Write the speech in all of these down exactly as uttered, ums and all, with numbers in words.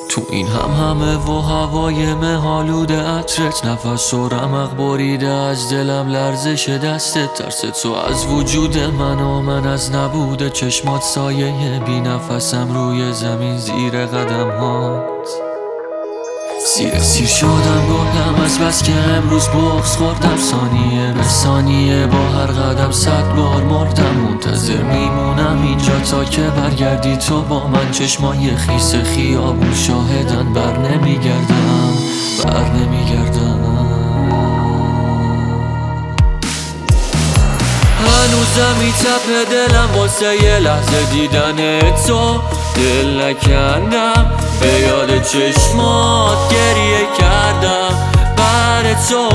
تو این هم همه و هوای مهالوده عطرت، نفس و رمق بریده از دلم، لرزش دستت، ترس تو از وجود من و من از نبوده چشمات، سایه بی نفسم روی زمین زیر قدم هات. سیر سیر شدم گفتم از بس که امروز بغض خوردم، ثانیه به ثانیه با هر قدم صد بار مردم، منتظر میمونم اینجا تا که برگردی تو با من، چشمای خیس خیابون شاهدن، بر نمیگردم بر نمیگردم. هنوزم میتپه دلم واسه یه لحظه دیدن تو، دل نکندم به یاد چشمات گریه کردم بر تو.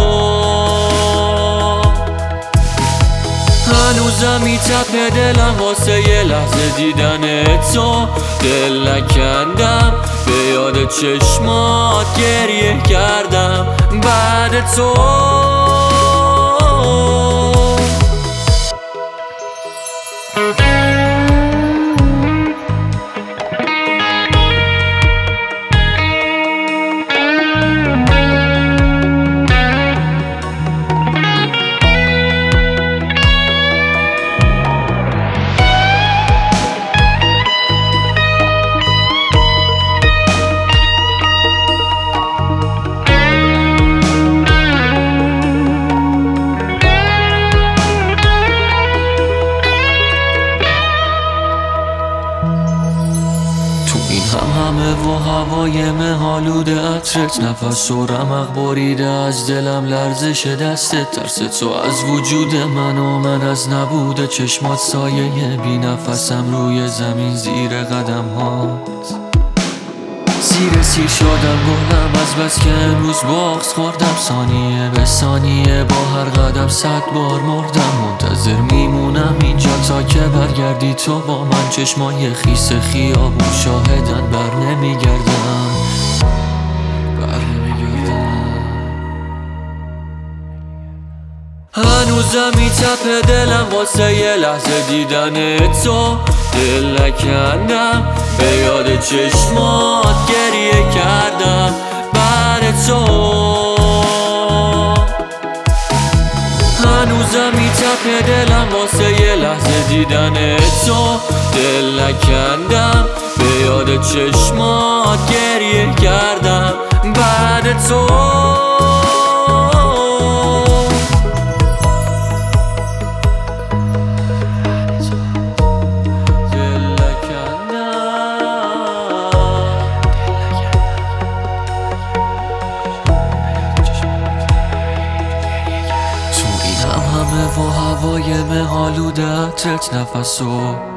هنوزم میتپه دلم واسه یه لحظه دیدن تو، دل نکندم به یاد چشمات گریه کردم بعد تو. هم همه و هوای مهالوده عطرت، نفس و رمق بریده از دلم، لرزش دستت، ترس تو از وجود من و من از نبوده چشمات، سایه بی نفسم روی زمین زیر قدم هات. سیر سیر شدم گفتم از بس که امروز بغض خوردم، ثانیه به ثانیه با هر قدم صد بار مردم، منتظر میمونم اینجا تا که برگردی تو با من، چشمای خیس خیابون شاهدن، بر نمیگردم بر نمیگردم. هنوزم میتپه دلم واسه یه لحظه دیدن تو، دل نکندم به یاد چشمات گریه کردم بعد تو. هنوزم میتپه دلم واسه یه لحظه دیدن تو، دل نکندم به یاد چشمات گریه کردم بعد تو. همه و هوای مهالوده عطرت، نفس و